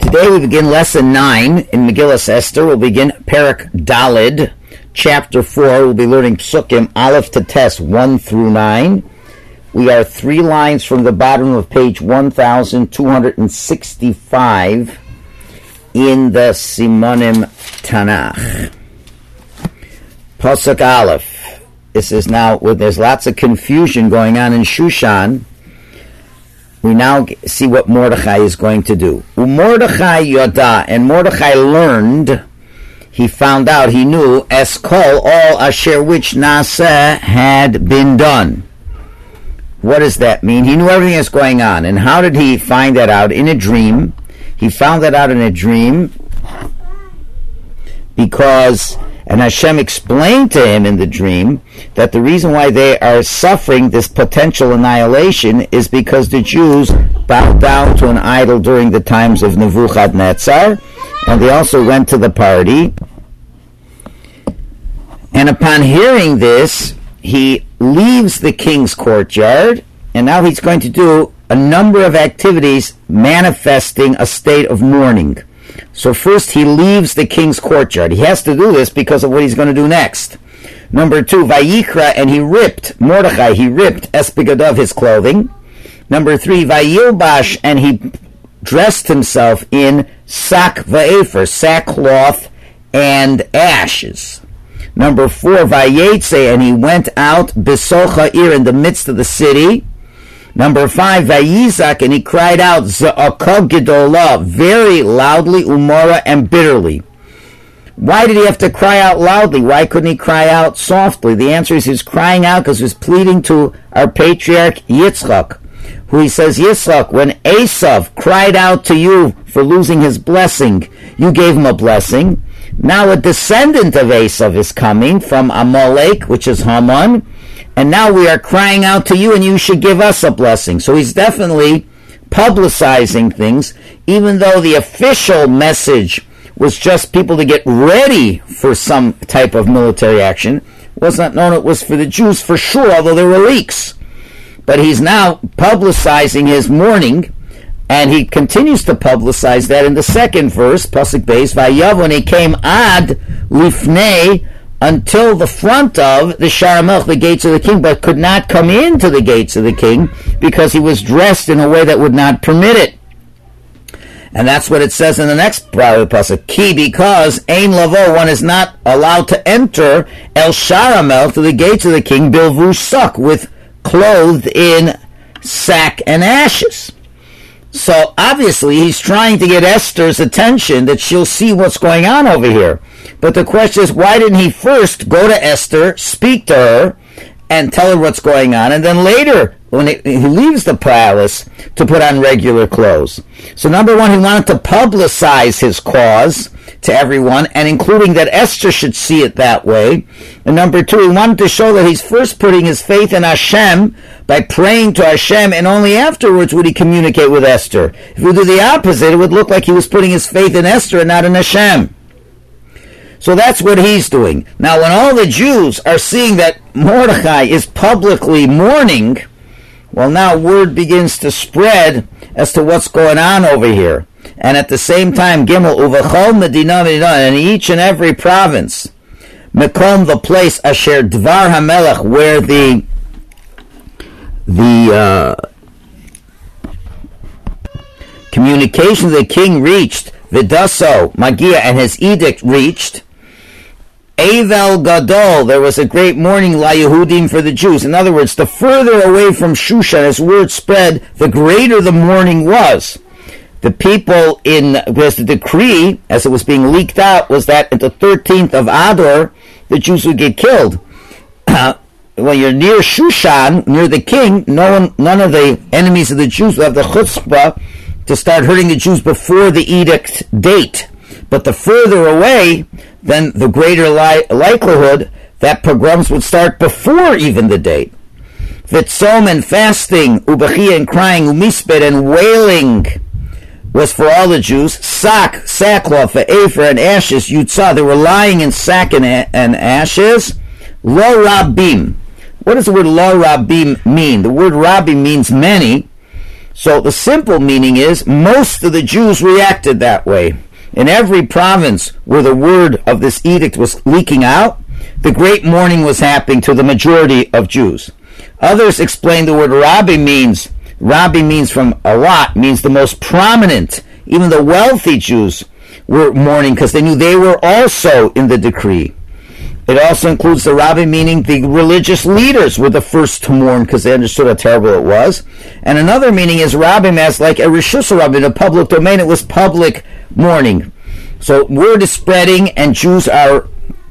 Today we begin lesson 9 in Megillas Esther. We'll begin Perek Daled, chapter 4. We'll be learning Psukim, Aleph to Tes 1 through 9. We are 3 lines from the bottom of page 1265 in the Simonim Tanakh. Pasuk Aleph. This is now, there's lots of confusion going on in Shushan. We now see what Mordechai is going to do. Mordechai Yoda, and Mordechai learned, he found out, he knew, Eskol, all asher which Nasa had been done. What does that mean? He knew everything that's going on. And how did he find that out? In a dream. He found that out in a dream because, and Hashem explained to him in the dream that the reason why they are suffering this potential annihilation is because the Jews bowed down to an idol during the times of Nebuchadnezzar, and they also went to the party. And upon hearing this, he leaves the king's courtyard, and now he's going to do a number of activities manifesting a state of mourning. So first he leaves the king's courtyard. He has to do this because of what he's going to do next. Number 2, Vayikra, and he ripped Espigadav, his clothing. Number 3, Vayilbash, and he dressed himself in sak va'efer, sackcloth and ashes. Number 4, Vayetze, and he went out Besocha Ir, in the midst of the city. Number 5, Vayizak, and he cried out Za'akah Gedolah, very loudly, Umara, and bitterly. Why did he have to cry out loudly? Why couldn't he cry out softly? The answer is he's crying out because he was pleading to our patriarch Yitzchak, who he says, Yitzchak, when Esav cried out to you for losing his blessing, you gave him a blessing. Now a descendant of Esav is coming from Amalek, which is Haman, and now we are crying out to you and you should give us a blessing. So he's definitely publicizing things, even though the official message was just people to get ready for some type of military action. It was not known it was for the Jews for sure, although there were leaks. But he's now publicizing his mourning, and he continues to publicize that in the second verse, Pasuk Beis, Vayav, when he came ad lifnei, until the front of the Sha'ar HaMelech, the gates of the king, but could not come into the gates of the king because he was dressed in a way that would not permit it. And that's what it says in the next pasuk. Ki, because ein lavo, one is not allowed to enter el Sha'ar HaMelech, to the gates of the king, bilvush sak, with clothed in sack and ashes. So obviously he's trying to get Esther's attention that she'll see what's going on over here. But the question is, why didn't he first go to Esther, speak to her, and tell her what's going on, and then later, when he leaves the palace, to put on regular clothes? So number 1, he wanted to publicize his cause to everyone, and including that Esther should see it that way. And number 2, he wanted to show that he's first putting his faith in Hashem by praying to Hashem, and only afterwards would he communicate with Esther. If he would do the opposite, it would look like he was putting his faith in Esther and not in Hashem. So that's what he's doing. Now, when all the Jews are seeing that Mordechai is publicly mourning, well, now word begins to spread as to what's going on over here. And at the same time, Gimel, Uvachol Medina, and in each and every province, Mekom, the place, Asher Dvar HaMelech, where the communication of the king reached, Vidaso, Magia, and his edict reached, Avel Gadol, there was a great mourning, La Yehudim, for the Jews. In other words, the further away from Shushan as word spread, the greater the mourning was. The people because the decree, as it was being leaked out, was that at the 13th of Adar, the Jews would get killed. When you're near Shushan, near the king, none of the enemies of the Jews will have the chutzpah to start hurting the Jews before the edict date. But the further away, then the greater likelihood that pogroms would start before even the date. Vitzom, and fasting, ubechia, and crying, umisped, and wailing was for all the Jews. Sackcloth, va'efer, and ashes, yutzah, they were lying in sack and ashes. Lo rabim. What does the word lo rabim mean? The word rabim means many. So the simple meaning is most of the Jews reacted that way. In every province where the word of this edict was leaking out, the great mourning was happening to the majority of Jews. Others explain the word Rabbi means from a lot, means the most prominent. Even the wealthy Jews were mourning because they knew they were also in the decree. It also includes the Rabbi, meaning the religious leaders were the first to mourn because they understood how terrible it was. And another meaning is Rabbi as like a Rishus Rabbi, in a public domain. It was public mourning. So word is spreading and Jews are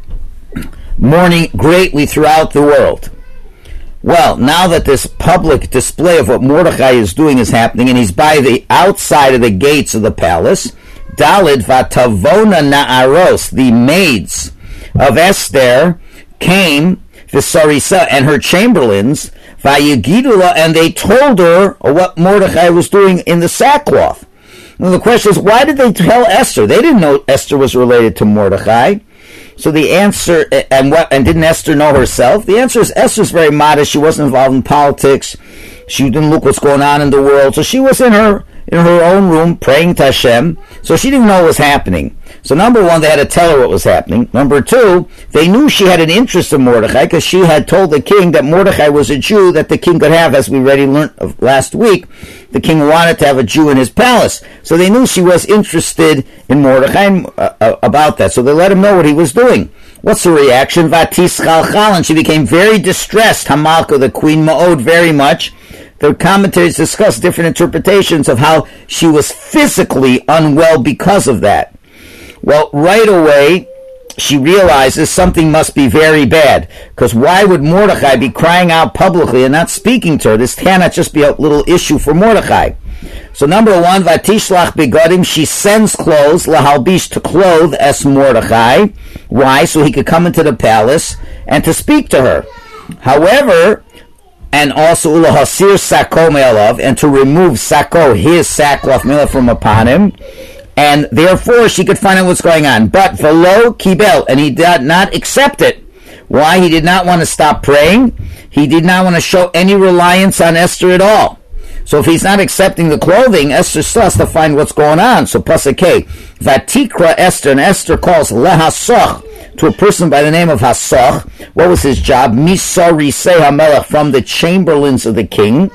mourning greatly throughout the world. Well, now that this public display of what Mordechai is doing is happening, and he's by the outside of the gates of the palace, Dalid Vatavona Na'aros, the maids of Esther, came, Visarisa, and her chamberlains, Vayagidula, and they told her what Mordechai was doing in the sackcloth. Now the question is, why did they tell Esther? They didn't know Esther was related to Mordechai. So the answer, and didn't Esther know herself? The answer is Esther's very modest. She wasn't involved in politics. She didn't look what's going on in the world. So she was in her own room praying to Hashem. So she didn't know what was happening. So number one, they had to tell her what was happening. Number two, they knew she had an interest in Mordechai because she had told the king that Mordechai was a Jew that the king could have, as we already learned last week. The king wanted to have a Jew in his palace. So they knew she was interested in Mordechai about that. So they let him know what he was doing. What's the reaction? Vatis chalchal, and she became very distressed. Hamalka, the queen, ma'od, very much. The commentaries discuss different interpretations of how she was physically unwell because of that. Well, right away, she realizes something must be very bad. Because why would Mordechai be crying out publicly and not speaking to her? This cannot just be a little issue for Mordechai. So number one, Vatishlach begodim, she sends clothes, lahalbish, to clothe es Mordechai. Why? So he could come into the palace and to speak to her. However, and also ulahasir sako me'alav, and to remove sako, his sackcloth me'alav, from upon him, and therefore she could find out what's going on. But velo kibel, and he did not accept it. Why? He did not want to stop praying. He did not want to show any reliance on Esther at all. So if he's not accepting the clothing, Esther still has to find what's going on. So pasuk K, Vatikra Esther, and Esther calls lehasoch, to a person by the name of Hasoch. What was his job? Misarisei HaMelech, from the chamberlains of the king.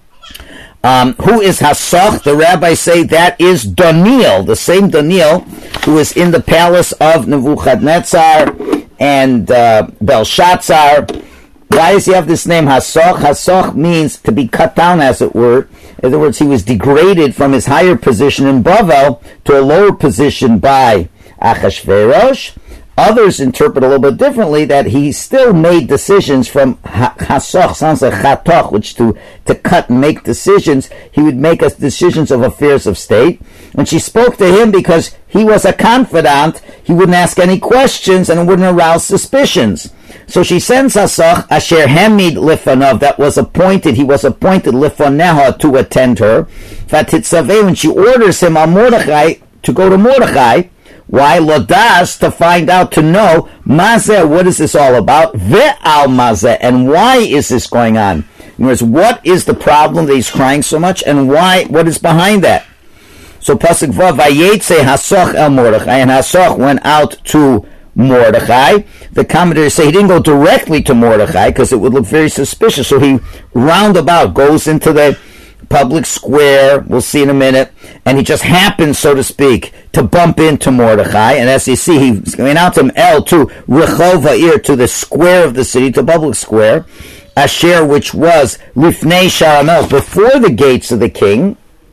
Who is Hasoch? The rabbis say that is Daniel, the same Daniel who is in the palace of Nebuchadnezzar and Belshazzar. Why does he have this name Hasoch? Hasoch means to be cut down, as it were. In other words, he was degraded from his higher position in Bavel to a lower position by Achashverosh. Others interpret a little bit differently, that he still made decisions from Hasoch, sounds like Chatoch, which to cut and make decisions. He would make us decisions of affairs of state. And she spoke to him because he was a confidant. He wouldn't ask any questions and wouldn't arouse suspicions. So she sends Hasoch, Asher Hamid Lifanov, that was appointed, he was appointed Lifaneha to attend her. Vatitzaveh, when she orders him on Mordechai, to go to Mordechai. Why? Lodas, to find out, to know, Mazeh, what is this all about? Ve'al Mazeh, and why is this going on? In other words, what is the problem that he's crying so much, and why? What is behind that? So pasuk Vav, Vayetze Hasoch el Mordechai, and Hasoch went out to Mordechai. The commentators say he didn't go directly to Mordechai because it would look very suspicious. So he roundabout goes into the public square, we'll see in a minute, and he just happens, so to speak, to bump into Mordechai. And as you see, he's going out to him, El, to Rechov Ha'ir, to the square of the city, to public square, Asher, which was Lifnei Sharamel, before the gates of the king.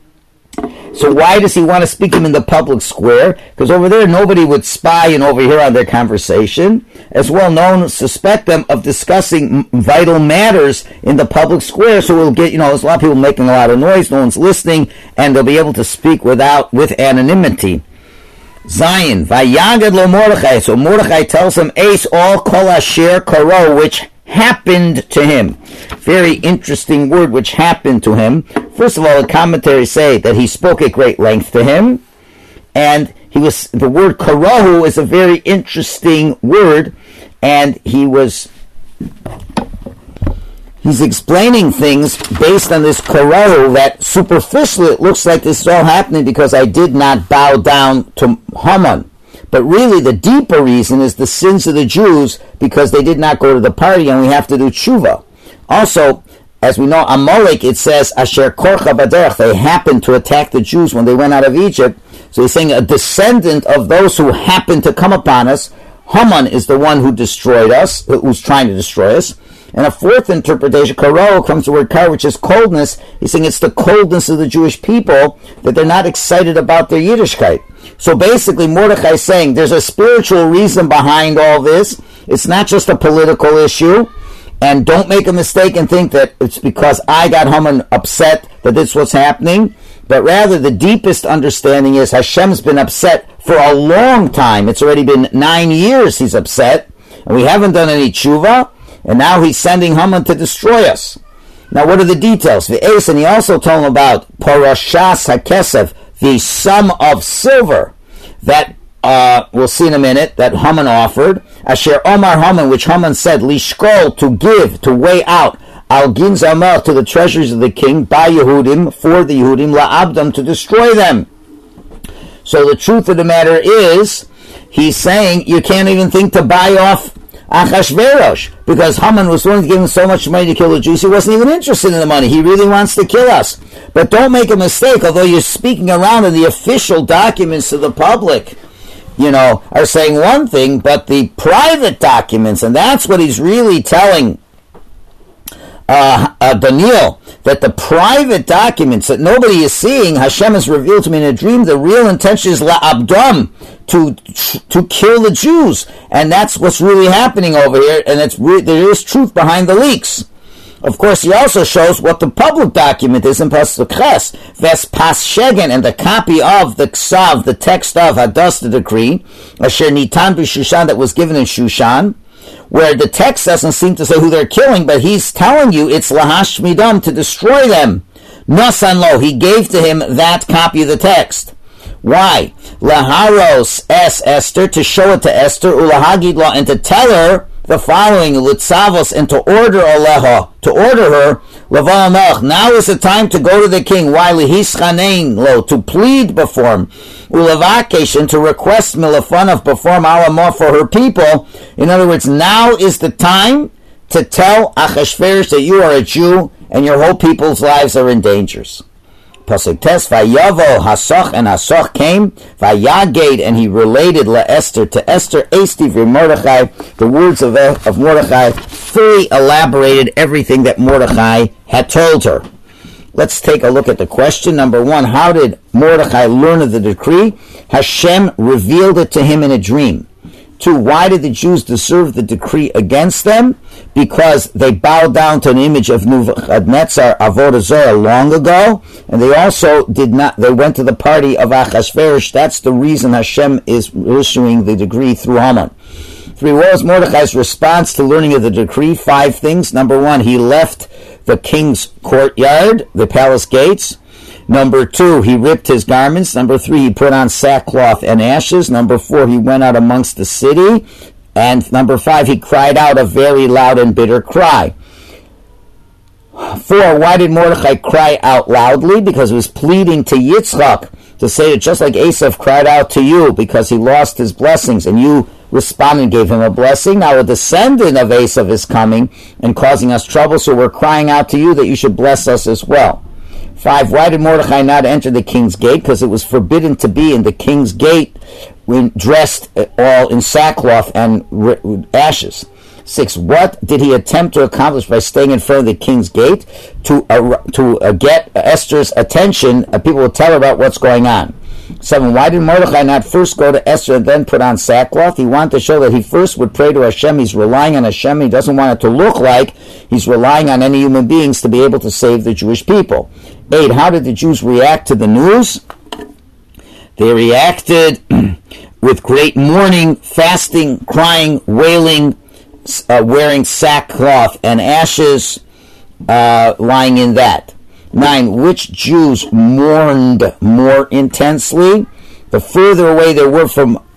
So why does he want to speak to him in the public square? Because over there nobody would spy and overhear on their conversation. As well known, suspect them of discussing vital matters in the public square. So we'll get, there's a lot of people making a lot of noise, no one's listening, and they'll be able to speak with anonymity. Zion, Vayagad lo Mordechai. So Mordechai tells him, Ace all kol asher karo, which happened to him. Very interesting word, which happened to him. First of all, the commentaries say that he spoke at great length to him, and the word karahu is a very interesting word, and he he's explaining things based on this korah that superficially it looks like this is all happening because I did not bow down to Haman. But really the deeper reason is the sins of the Jews because they did not go to the party, and we have to do tshuva. Also, as we know, Amalek, it says, Asher korcha baderech, they happened to attack the Jews when they went out of Egypt. So he's saying a descendant of those who happened to come upon us. Haman is the one who destroyed us, who's trying to destroy us. And a fourth interpretation, karo, comes the word kar, which is coldness. He's saying it's the coldness of the Jewish people that they're not excited about their Yiddishkeit. So basically, Mordechai is saying there's a spiritual reason behind all this. It's not just a political issue. And don't make a mistake and think that it's because I got Haman upset that this was happening. But rather, the deepest understanding is Hashem's been upset for a long time. It's already been 9 years he's upset. And we haven't done any tshuva. And now he's sending Haman to destroy us. Now, what are the details? And he also told him about Parashas HaKesef, the sum of silver that we'll see in a minute, that Haman offered. Asher Omar Haman, which Haman said, Lishkol, to give, to weigh out, Al Gin Zamel, to the treasuries of the king, by Yehudim, for the Yehudim, La'abdam, to destroy them. So the truth of the matter is, he's saying you can't even think to buy off Achashverosh, because Haman was willing to give him so much money to kill the Jews, he wasn't even interested in the money. He really wants to kill us. But don't make a mistake, although you're speaking around in the official documents to the public, are saying one thing, but the private documents, and that's what he's really telling Daniel, that the private documents that nobody is seeing, Hashem has revealed to me in a dream, the real intention is la'abdam, to kill the Jews, and that's what's really happening over here, and there is truth behind the leaks. Of course, he also shows what the public document is in Pasuk Ches, Ves Pas Shegen, and the copy of the Ksav, the text of Hadas, the decree, Asher Nitan B'Shushan, that was given in Shushan, where the text doesn't seem to say who they're killing, but he's telling you it's Lahash Midam, to destroy them. Nasan Lo, he gave to him that copy of the text. Why? Laharos es Esther, to show it to Esther, Ulahagid Lo, and to tell her the following, Litzavos, and to order Aleha, to order her, Laval Melch, now is the time to go to the king. Why? Lihischanein Lo, to plead before him, Ulavakesh, and to request Milafanov before Alamah for her people. In other words, now is the time to tell Achashverosh that you are a Jew and your whole people's lives are in danger. Pasuk Tes, Vayavo Hasoch, and Hasoch came, Vayaged, and he related Esther to Esther, Esti Mordechai, the words of Mordechai, fully elaborated everything that Mordechai had told her. Let's take a look at the question. Number one, how did Mordechai learn of the decree? Hashem revealed it to him in a dream. 2, why did the Jews deserve the decree against them? Because they bowed down to an image of Nebuchadnezzar, Avodah Zarah, long ago, and they also they went to the party of Achashverosh. That's the reason Hashem is issuing the decree through Haman. 3, what was Mordechai's response to learning of the decree? 5 things. Number 1, he left the king's courtyard, the palace gates. Number 2, he ripped his garments. Number 3, he put on sackcloth and ashes. Number 4, he went out amongst the city. And number 5, he cried out a very loud and bitter cry. 4, why did Mordechai cry out loudly? Because he was pleading to Yitzchak to say that just like Esav cried out to you because he lost his blessings, and you responded and gave him a blessing. Now a descendant of Esav is coming and causing us trouble, so we're crying out to you that you should bless us as well. 5, why did Mordechai not enter the king's gate? Because it was forbidden to be in the king's gate when dressed all in sackcloth and ashes. 6, what did he attempt to accomplish by staying in front of the king's gate? To get Esther's attention, people will tell her about what's going on. 7, why did Mordechai not first go to Esther and then put on sackcloth? He wanted to show that he first would pray to Hashem. He's relying on Hashem. He doesn't want it to look like he's relying on any human beings to be able to save the Jewish people. 8, how did the Jews react to the news? They reacted with great mourning, fasting, crying, wailing, wearing sackcloth and ashes, lying in that. 9, which Jews mourned more intensely? The further away they were from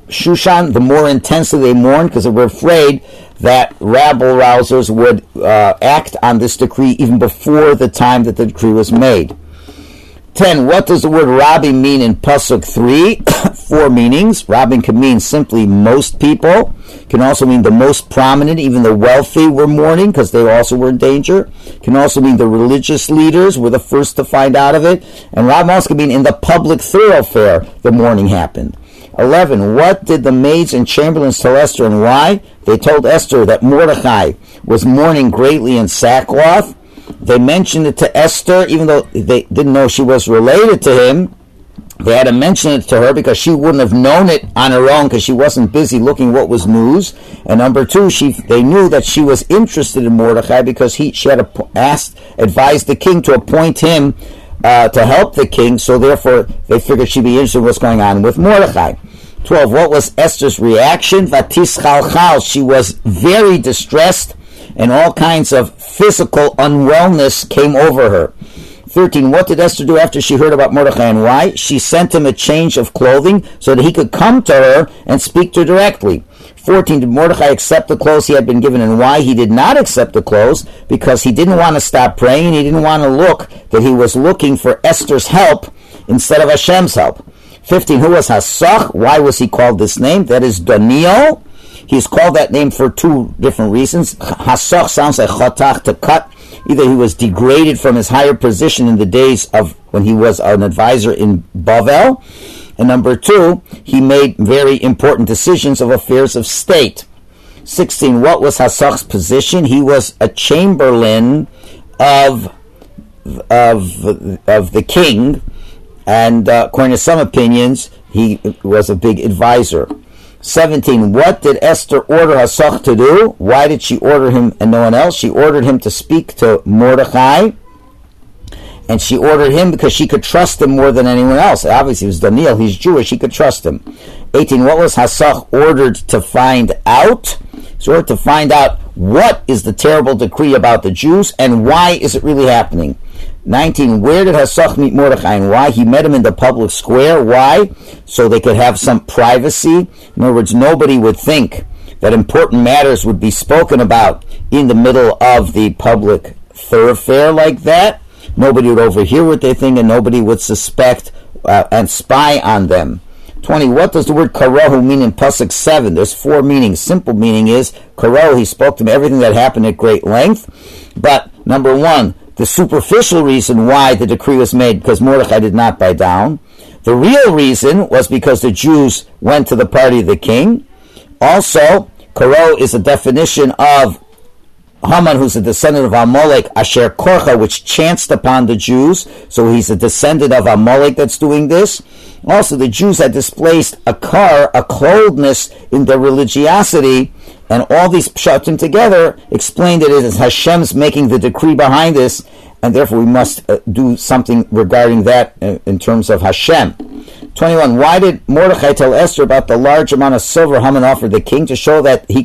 Shushan, the more intensely they mourned, because they were afraid that rabble-rousers would act on this decree even before the time that the decree was made. 10. What does the word Rabin mean in Pasuk 3? 4 meanings. Rabin can mean simply most people. Can also mean the most prominent, even the wealthy were mourning because they also were in danger. Can also mean the religious leaders were the first to find out of it. And Rabin also can mean in the public thoroughfare the mourning happened. 11. What did the maids and chamberlains tell Esther and why? They told Esther that Mordechai was mourning greatly in sackcloth. They mentioned it to Esther, even though they didn't know she was related to him. They had to mention it to her because she wouldn't have known it on her own because she wasn't busy looking what was news. And number 2, they knew that she was interested in Mordechai because she had advised the king to appoint him to help the king. So therefore, they figured she'd be interested in what's going on with Mordechai. 12. What was Esther's reaction? Vatischalchal. She was very distressed, and all kinds of physical unwellness came over her. 13. What did Esther do after she heard about Mordechai and why? She sent him a change of clothing so that he could come to her and speak to her directly. 14. Did Mordechai accept the clothes he had been given and why? He did not accept the clothes because he didn't want to stop praying. He didn't want to look that he was looking for Esther's help instead of Hashem's help. 15. Who was Hasach? Why was he called this name? That is Daniel. He's called that name for 2 different reasons. Hasach sounds like chotach, to cut. Either he was degraded from his higher position in the days of when he was an advisor in Bavel, and number 2, he made very important decisions of affairs of state. 16. What was Hasach's position? He was a chamberlain of the king, and according to some opinions, he was a big advisor. 17. What did Esther order Hasach to do? Why did she order him and no one else? She ordered him to speak to Mordechai, and she ordered him because she could trust him more than anyone else. Obviously, it was Daniel, he's Jewish, she could trust him. 18. What was Hasach ordered to find out? He's ordered to find out what is the terrible decree about the Jews and why is it really happening. 19. Where did Hasach meet Mordechai and why? He met him in the public square. Why? So they could have some privacy. In other words, nobody would think that important matters would be spoken about in the middle of the public thoroughfare like that. Nobody would overhear what they think and nobody would suspect and spy on them. 20. What does the word karahu mean in Pasuk 7? There's 4 meanings. Simple meaning is, karahu, he spoke to him everything that happened at great length. But, number 1, the superficial reason why the decree was made, because Mordechai did not bow down. The real reason was because the Jews went to the party of the king. Also, karo is a definition of Haman, who's a descendant of Amalek, Asher Korcha, which chanced upon the Jews. So he's a descendant of Amalek that's doing this. Also, the Jews had displaced a clothedness in their religiosity, and all these pshatim together explain that it is Hashem's making the decree behind this, and therefore we must do something regarding that in terms of Hashem. 21. Why did Mordechai tell Esther about the large amount of silver Haman offered the king? To show that the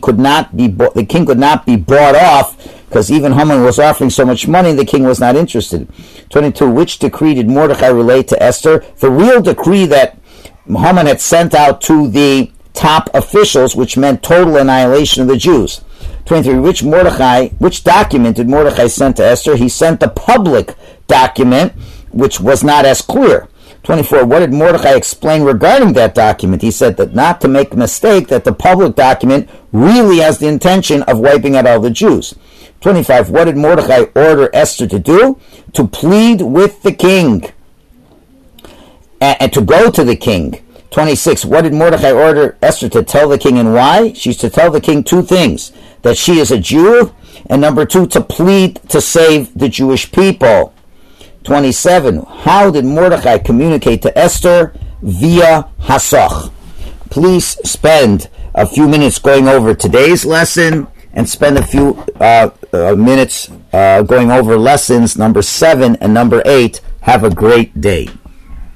king could not be bought off, because even Haman was offering so much money, the king was not interested. 22. Which decree did Mordechai relate to Esther? The real decree that Haman had sent out to the top officials, which meant total annihilation of the Jews. 23. Which document did Mordechai send to Esther? He sent the public document, which was not as clear. 24. What did Mordechai explain regarding that document? He said that not to make a mistake, that the public document really has the intention of wiping out all the Jews. 25. What did Mordechai order Esther to do? To plead with the king and to go to the king. 26. What did Mordechai order Esther to tell the king and why? She's to tell the king 2 things. That she is a Jew, and number 2, to plead to save the Jewish people. 27. How did Mordechai communicate to Esther? Via Hasach. Please spend a few minutes going over today's lesson, and spend a few minutes going over lessons number 7 and number 8. Have a great day.